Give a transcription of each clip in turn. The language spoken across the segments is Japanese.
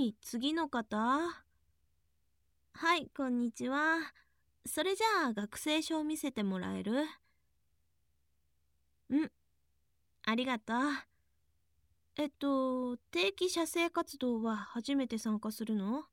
い、次の方。はい、こんにちは。それじゃあ学生証見せてもらえる？ありがとう。定期社政活動は初めて参加するの？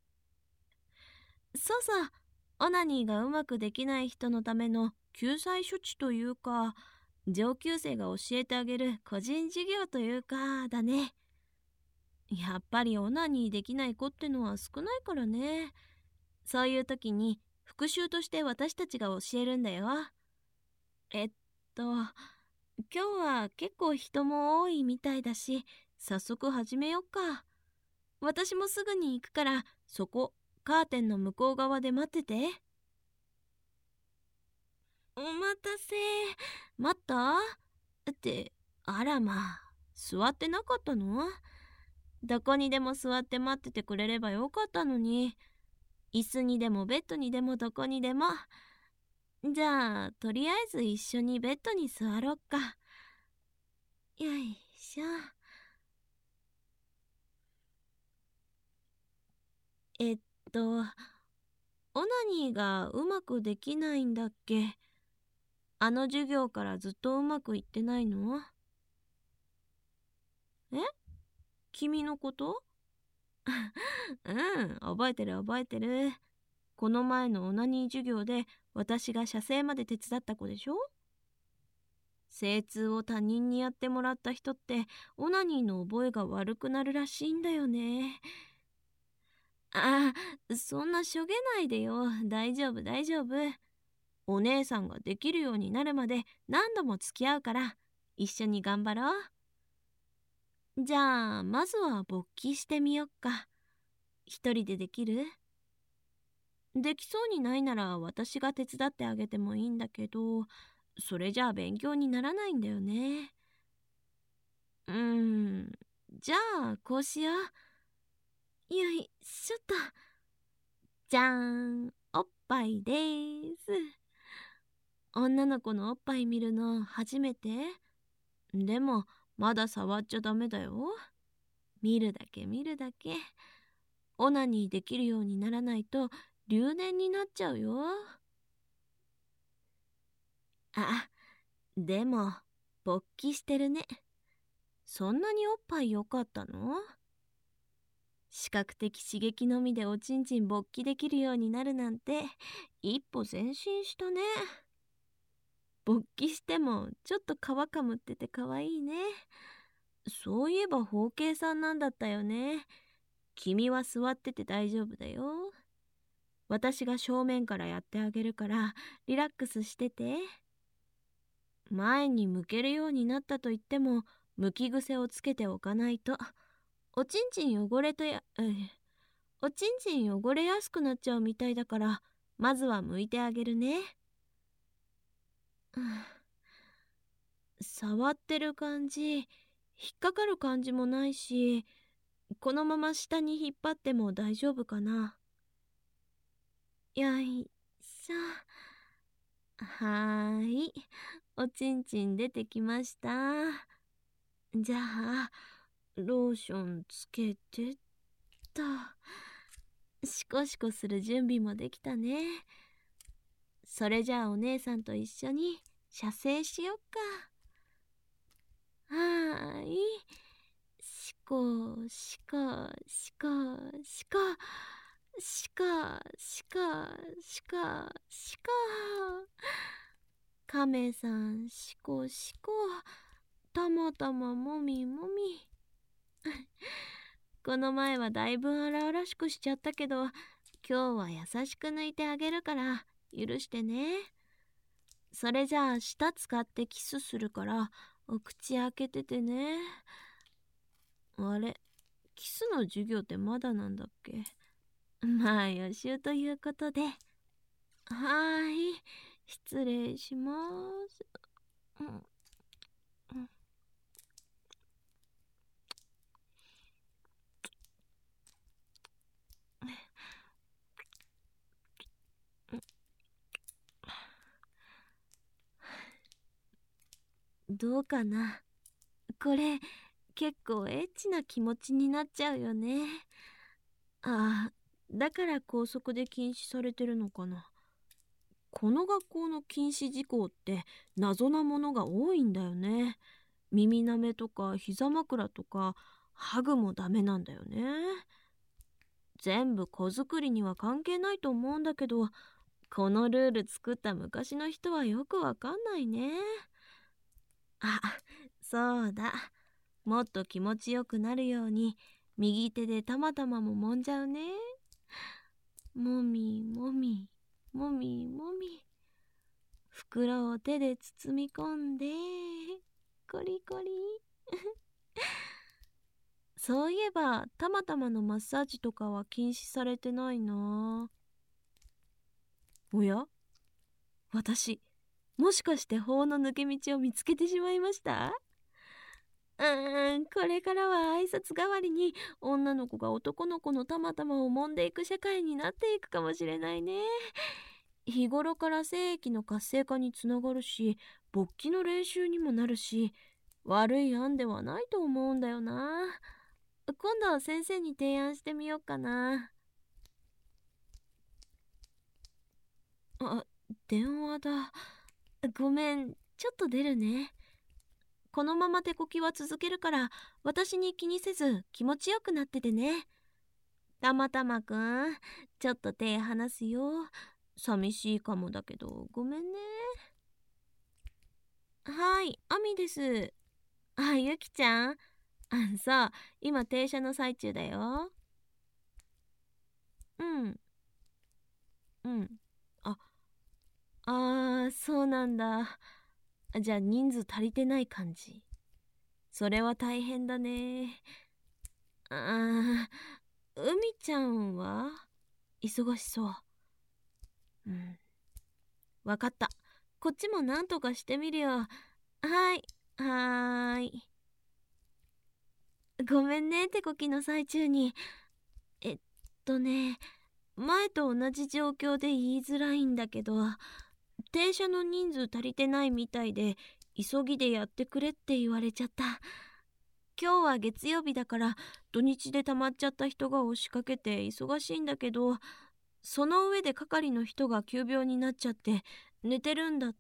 そうそう。オナニーがうまくできない人のための救済処置というか、上級生が教えてあげる個人事業というか、だね。やっぱりオナニーできない子ってのは少ないからね。そういう時に復習として私たちが教えるんだよ。えっと、今日は結構人も多いみたいだし、早速始めよっか。私もすぐに行くから、そこ、カーテンの向こう側で待ってて。お待たせ。待ったって、あらまあ、座ってなかったの？どこにでも座って待っててくれればよかったのに。椅子にでもベッドにでもどこにでも。じゃあ、とりあえず一緒にベッドに座ろっか。よいしょ。えっと、オナニーがうまくできないんだっけ？あの授業からずっとうまくいってないの？え？君のこと？覚えてる覚えてる。この前のオナニー授業で私が写生まで手伝った子でしょ？精通を他人にやってもらった人ってオナニーの覚えが悪くなるらしいんだよね。ああ、そんなしょげないでよ。大丈夫大丈夫。お姉さんができるようになるまで何度も付き合うから一緒に頑張ろう。じゃあまずは勃起してみよっか。一人でできる？できそうにないなら私が手伝ってあげてもいいんだけど、それじゃあ勉強にならないんだよね。じゃあこうしよう。よいしょっと。じゃーん、おっぱいでーす。女の子のおっぱい見るの初めて？でもまだ触っちゃダメだよ。見るだけ見るだけ。オナニーできるようにならないと留年になっちゃうよ。あ、でも勃起してるね。そんなにおっぱい良かったの？視覚的刺激のみでおちんちん勃起できるようになるなんて一歩前進したね。勃起してもちょっと皮かむってて可愛いね。そういえば包茎さんなんだったよね。君は座ってて大丈夫だよ。私が正面からやってあげるからリラックスしてて。前に向けるようになったと言っても向き癖をつけておかないとおちんちん汚れとや、おちんちん汚れやすくなっちゃうみたいだからまずは向いてあげるね。触ってる感じ、引っかかる感じもないし、このまま下に引っ張っても大丈夫かな。よいしょ。はーい。おちんちん出てきました。じゃあ、ローションつけてっと。シコシコする準備もできたね。それじゃあお姉さんと一緒に射精しよっか。はーい。シコシコシコシコシコシコシコシコ。カメさんシコシコ、たまたまもみもみ。この前はだいぶ荒々しくしちゃったけど、今日は優しく抜いてあげるから許してね。それじゃあ舌使ってキスするからお口開けててね。あれ、キスの授業ってまだなんだっけ？まあ予習ということで。はーい、失礼します。うんうん、どうかな。これ結構エッチな気持ちになっちゃうよね。 ああ、だから校則で禁止されてるのかな。この学校の禁止事項って謎なものが多いんだよね。耳なめとか膝枕とかハグもダメなんだよね。全部子作りには関係ないと思うんだけど、このルール作った昔の人はよくわかんないね。あ、そうだ。もっと気持ちよくなるように右手でたまたまも揉んじゃうね。もみもみもみもみ。袋を手で包み込んでコリコリ。そういえばたまたまのマッサージとかは禁止されてないな。おや、私もしかして法の抜け道を見つけてしまいました？これからは挨拶代わりに女の子が男の子のたまたまを揉んでいく社会になっていくかもしれないね。日頃から精液の活性化につながるし、勃起の練習にもなるし、悪い案ではないと思うんだよな。今度は先生に提案してみようかな。あ、電話だ。ごめん、ちょっと出るね。このまま手こきは続けるから、私に気にせず気持ちよくなっててね。たまたまくん、ちょっと手離すよ。寂しいかもだけど、ごめんね。はい、アミです。あ、ゆきちゃん。そう、今停車の最中だよ。うん、うん。あ、そうなんだ。じゃあ人数足りてない感じ。それは大変だね。あ海ちゃんは忙しそう。うん。わかった。こっちもなんとかしてみるよ。はい。はーい。ごめんね、手こきの最中に。えっね、前と同じ状況で言いづらいんだけど、停車の人数足りてないみたいで、急ぎでやってくれって言われちゃった。今日は月曜日だから土日で溜まっちゃった人が押しかけて忙しいんだけど、その上で係の人が急病になっちゃって寝てるんだって。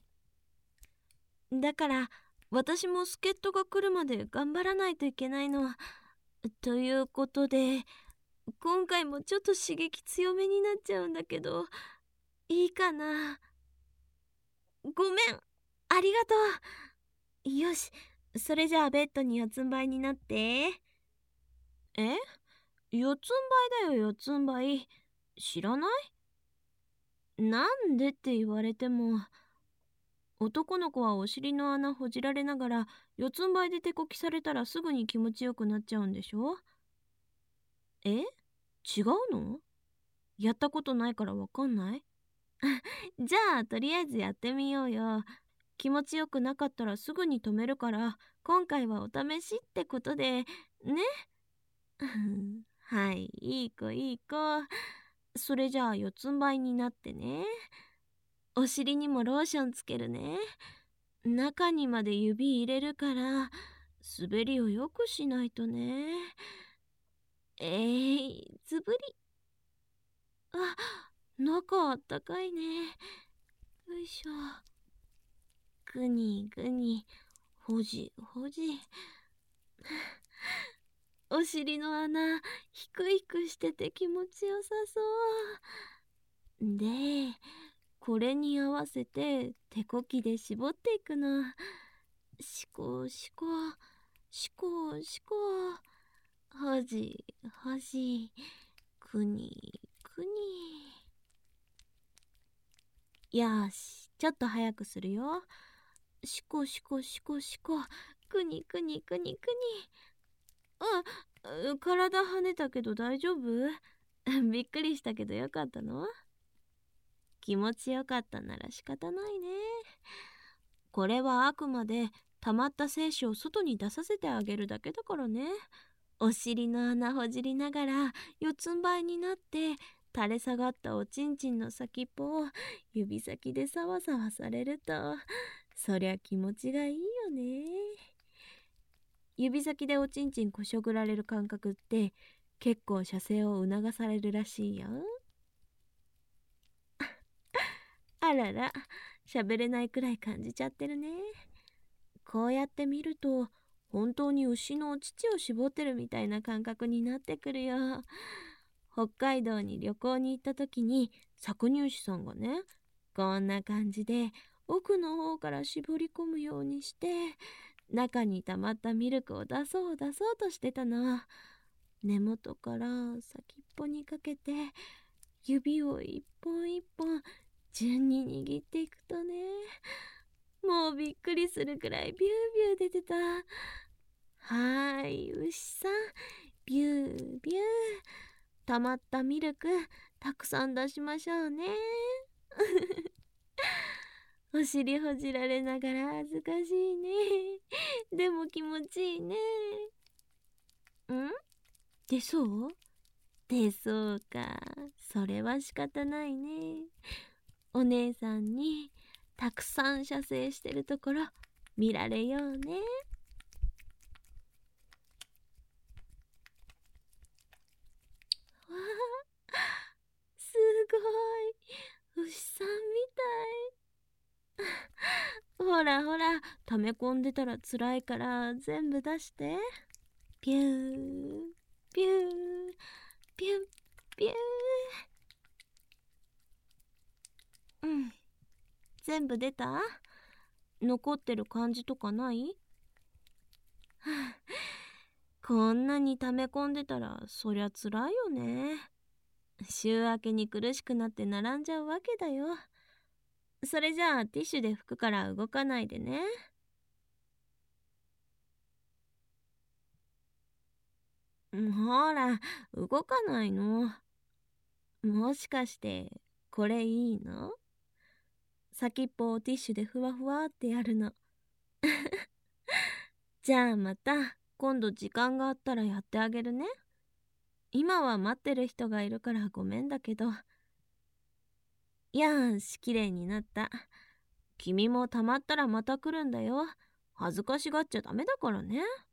だから私も助っ人が来るまで頑張らないといけないの。ということで今回もちょっと刺激強めになっちゃうんだけど、いいかな？ごめん、ありがとう。よし、それじゃあベッドに四つん這いになって。え？四つん這いだよ、四つん這い。知らない？なんでって言われても、男の子はお尻の穴ほじられながら四つん這いで手こきされたらすぐに気持ちよくなっちゃうんでしょ？え？違うの？やったことないからわかんない？じゃあとりあえずやってみようよ。気持ちよくなかったらすぐに止めるから、今回はお試しってことで、ね。はい、いい子いい子。それじゃあ四つん這いになってね。お尻にもローションつけるね。中にまで指入れるから、滑りをよくしないとね。ずぶり。あ、中あったかいね。よいしょ。ぐにぐに、ほじほじ。お尻の穴、ひくひくしてて気持ちよさそう。で、これに合わせて手こきで絞っていくの。しこしこ、しこしこ、はじはじ、くにくに。よし、ちょっと早くするよ。しこしこしこしこ、くにくにくにくに。体跳ねたけど大丈夫？びっくりしたけどよかったの？気持ちよかったなら仕方ないね。これはあくまで溜まった精子を外に出させてあげるだけだからね。お尻の穴ほじりながら四つん這いになって垂れ下がったおちんちんの先っぽを指先でサワサワされると、そりゃ気持ちがいいよね。指先でおちんちんこしょぐられる感覚って結構射精を促されるらしいよ。あらら、喋れないくらい感じちゃってるね。こうやって見ると、本当に牛のお乳を絞ってるみたいな感覚になってくるよ。北海道に旅行に行った時に搾乳師さんがね、こんな感じで奥の方から絞り込むようにして中に溜まったミルクを出そうとしてたの。根元から先っぽにかけて指を一本一本順に握っていくとね、もうびっくりするくらいビュービュー出てた。はーい、牛さん、ビュービュー。溜まったミルクたくさん出しましょうね。お尻ほじられながら恥ずかしいね。でも気持ちいいね。ん？出そう？出そうか。それは仕方ないね。お姉さんにたくさん射精してるところ見られようね。わあ、すごい。牛さんみたい。ほらほら、溜め込んでたら辛いから全部出して。ピュー、ピュー、ピュン、ピュー。うん。全部出た？残ってる感じとかない？こんなに溜め込んでたらそりゃ辛いよね。週明けに苦しくなって並んじゃうわけだよ。それじゃあティッシュで拭くから動かないでね。ほら、動かないの。もしかしてこれいいの？先っぽをティッシュでふわふわってやるの。じゃあまた今度時間があったらやってあげるね。今は待ってる人がいるからごめんだけど。よーし、きれいになった。君もたまったらまた来るんだよ。恥ずかしがっちゃダメだからね。